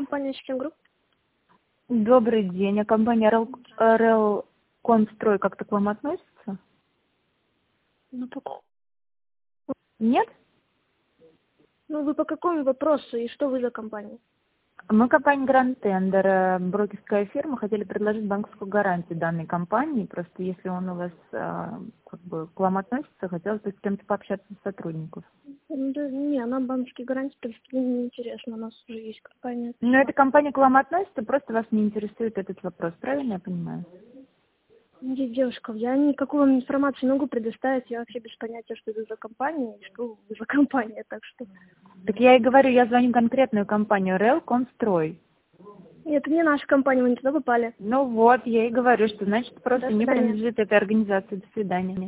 компания «Систем Групп». Добрый день. А компания РЛ Констрой как-то к вам относится? Ну, Нет? вы по какому вопросу и что вы за компания? Мы компания Grand Tender, брокерская фирма, хотели предложить банковскую гарантию данной компании. Просто если он у вас к вам относится, хотелось бы с кем-то пообщаться из сотрудников. Да, не, нам банковские гарантии, в принципе, не интересно. У нас уже есть компания. Но эта компания к вам относится, просто вас не интересует этот вопрос. Правильно я понимаю? Нет, девушка, я никакую вам информацию не могу предоставить. Я вообще без понятия, что это за компания и что вы за компания. Так что... Так я и говорю, я звоню конкретную компанию РЛ Констрой. Нет, это не наша компания, мы не туда попали. Ну вот, я и говорю, что значит просто До не свидания. принадлежит этой организации. До свидания.